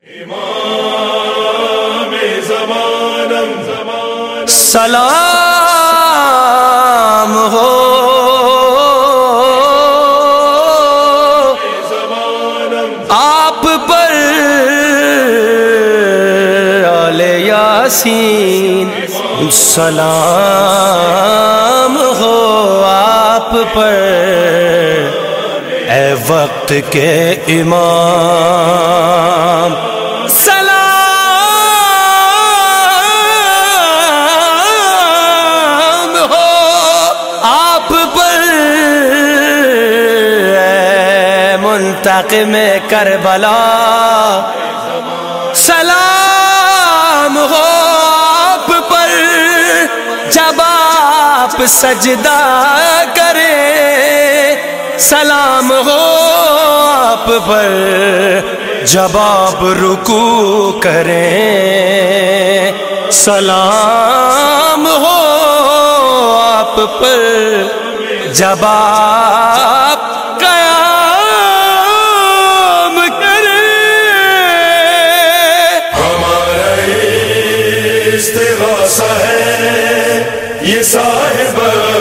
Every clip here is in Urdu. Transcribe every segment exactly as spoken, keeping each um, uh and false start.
سلام ہو آپ پر آل یاسین، سلام ہو آپ پر اے وقت کے امام، سلام ہو آپ پر اے منتقم کربلا، سلام ہو آپ پر جب آپ سجدہ کریں، سلام ہو آپ پر جب آپ رکوع کریں، سلام ہو آپ پر جب آپ قیام کریں۔ ہمارا استغاثہ ہے یہ صاحب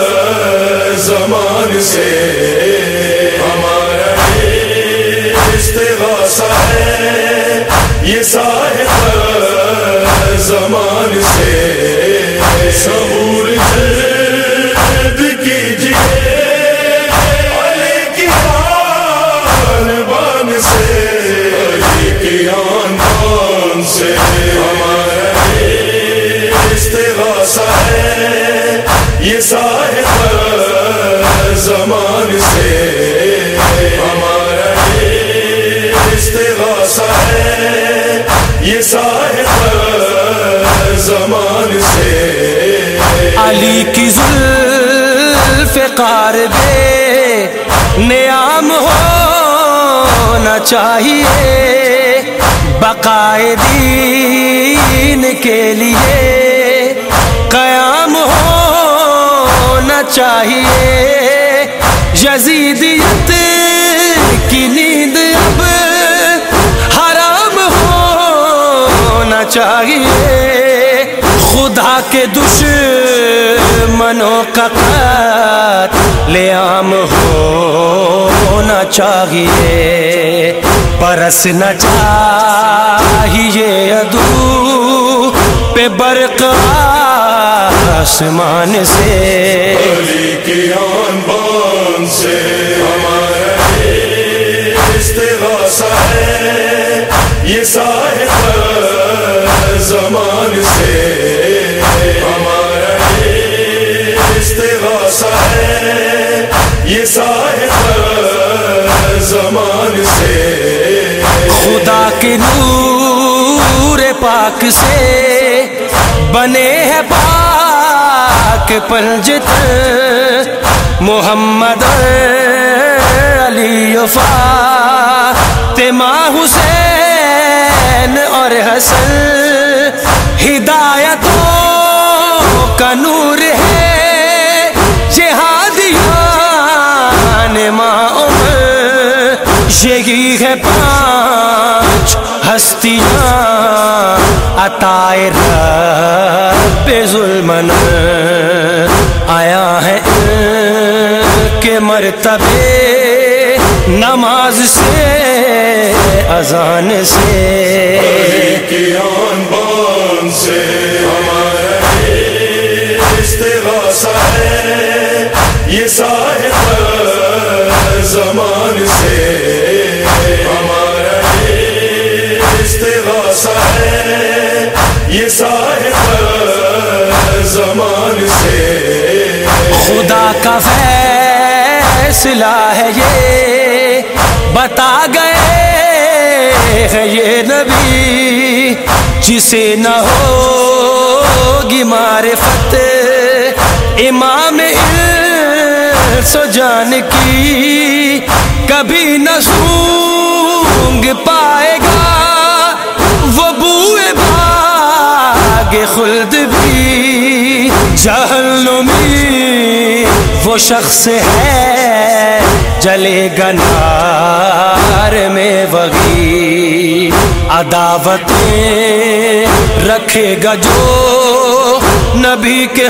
زمان سے، ہمارا استغاثہ ہے یہ صاحب زمان سے، صبور جلد کیجیے علی کی آن بان سے، علی کی آن بان سے، ہمارا استغاثہ ہے یہ صاحب زمان سے، ہمارا استغاثہ ہے یہ صاحب زمان سے۔ علی کی زلف قارب نیام ہونا چاہیے، بقائے دین کے لیے قیام ہونا چاہیے، یزیدیت کی نیند اب حرام ہونا چاہیے، خدا کے دشمنوں کا قتل عام ہونا چاہیے، برسنا چاہیے عدو پہ برق آسمان سے، علی کی آن بان سے، ہمارا استغاثہ ہے یہ صاحب زمان سے، ہمارا استغاثہ ہے یہ صاحب زمان سے، خدا کے نور پاک سے بنے ہیں پاک پنجت، محمد علی فاطمہ حسین اور حسن، ہدایتوں کا نور ہے جہادیان ماں عمر، یہی ہے پانچ ہستیاں عطائے رب ظلمن، آیا ہے ان کے مرتبے نماز سے اذان سے، علی کی آن بان سے، ہمارا استغاثہ ہے یہ صاحب زمان سے، ہمارا استغاثہ ہے یہ صاحب زمان سے، خدا کا فیصلہ ہے یہ بتا گئے ہیں یہ نبی، جسے نہ ہوگی معرفت امام انس و جان کی، کبھی نہ سونگ پائے گا وہ بوئے باغ خلد بھی، جہنمی وہ شخص ہے جلے گا نار میں وہی، عداوتیں رکھے گا جو نبی کے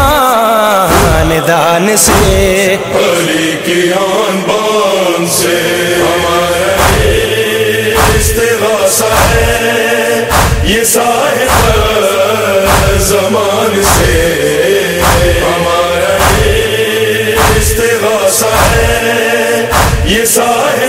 خاندان سے، علی کی آن بان سے ہمارا استغاثہ ہے، یہ صاحب زمان سے ہمارا استغاثہ ہے، یہ صاحب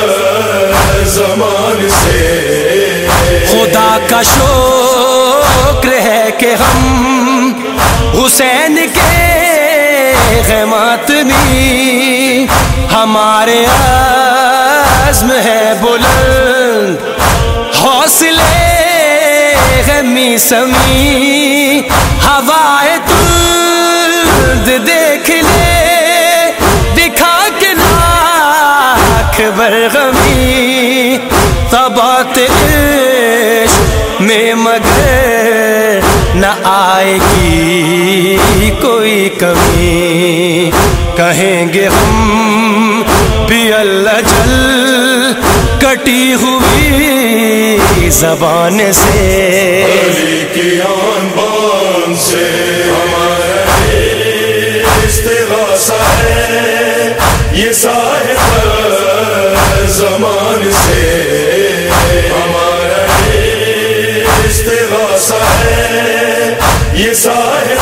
زمان سے۔ خدا کا شکر ہے کہ ہم حسین کے ہیں ماتمی، ہمارے عزم ہے بلند، حوصلے ہے میسمی، ہوائے تلد دیکھ لے دکھا کے لاکھ برغمی، طبعت عشق میں مگر نہ آئے گی کوئی کمی، کہیں گے ہم بھی اللہ جل کٹی ہوئی زبان سے، علی کی آن بان سے ہمارا استغاثہ ہے، یہ صاحب زمان سے ہمارا استغاثہ ہے، یہ صاحب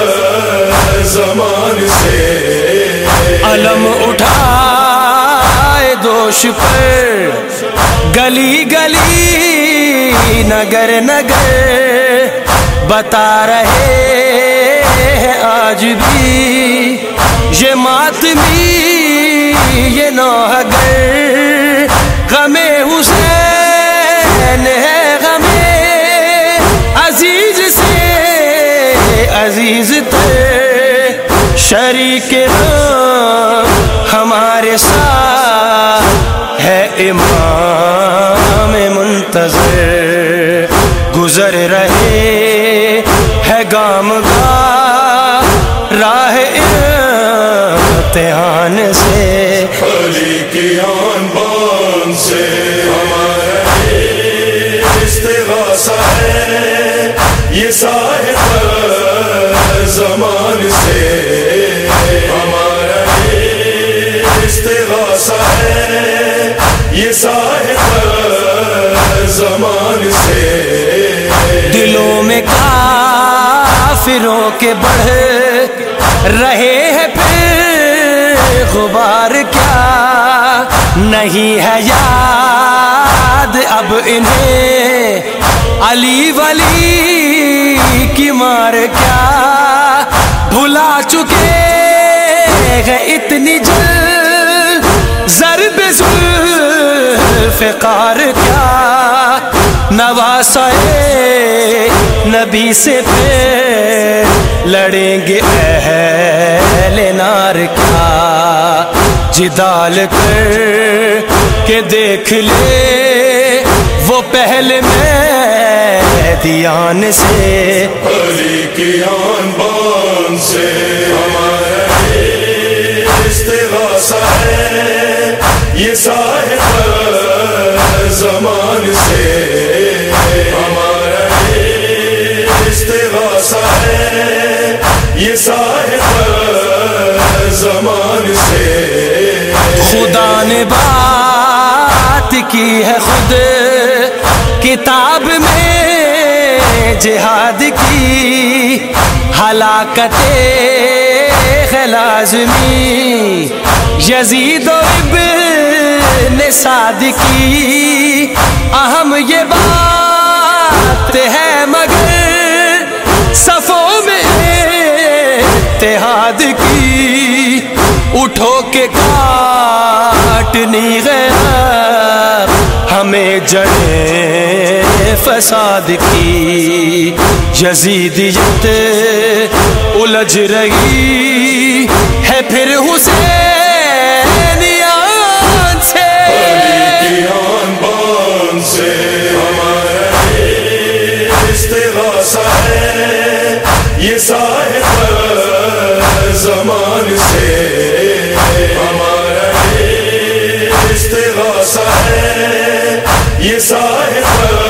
زمان سے۔ علم اٹھائے دوش پر گلی گلی نگر نگر، بتا رہے ہیں آج بھی یہ ماتمی یہ نوحگر، غم حسین ہے غم عزیز سے عزیز تر، شریک غم ہمارے ساتھ ہے امام منتظر، گزر رہے ہے گام گاہ راہ امتحان سے، علی کی آن بان سے ہمارا استغاثہ ہے، یہ صاحب زمان سے ہمارا استغاثہ ہے، یہ صاحب زمان سے۔ دلوں میں کافروں کے بڑھ رہے ہیں پھر غبار، کیا نہیں ہے یاد اب انہیں علی ولی کی مار، کیا بھلا چکے ہیں اتنی جلد ضرب ذوالفقار، کیا نواسائے نبی سے پھر لڑیں گے اہل نار، کیا جدال کر کے دیکھ لے وہ پہلے میدان سے، علی کی آن بان سے ہمارا استغاثہ ہے، یہ صاحب زمان سے ہمارا استغاثہ ہے، یہ صاحب زمان سے۔ خدا نے بات کی ہے خود کتاب میں جہاد کی، ہلاکت ہے لازمی یزید و ابن سعد کی، اہم یہ بات ہے مگر صفوں میں اتحاد کی، اٹھو کے کاٹنی غیرت ہمیں جڑیں فساد کی، یزیدیت الجھ رہی ہے پھر حسینیان سے، علی کی آن بان سے ہمارا استغاثہ ہے، یہ صاحب زمان سے ہمارا استغاثہ ہے، یہ صاحب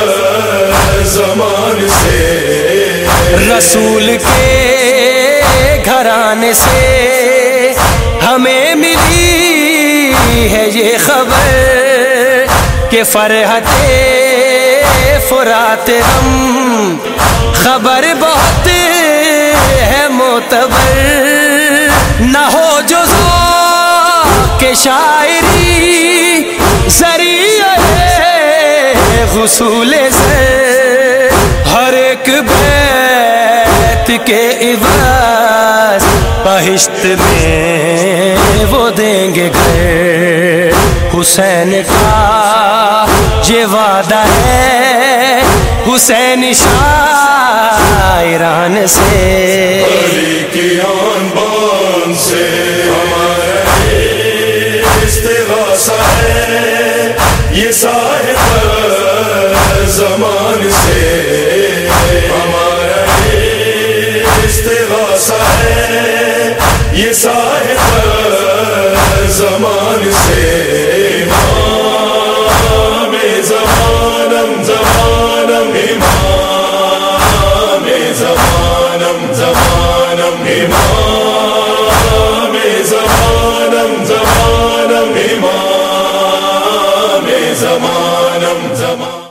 سے رسول کے گھرانے سے ہمیں ملی ہے یہ خبر کہ فرحت فرات ہم خبر بہت ہے معتبر نہ ہو جو ذوق کے شاعری ذریعہ غسول سے ہر ایک بیت کے عوض بہشت میں وہ دیں گے گھر حسین کا یہ وعدہ ہے حسین شاعران سے علی کی آن بان سے ہمارا استغاثہ ہے یہ صاحب زمان سے ہمارا استغاثہ ہے یہ صاحب زمان سے امام زمانم زمانم امام زمانم زمانم امام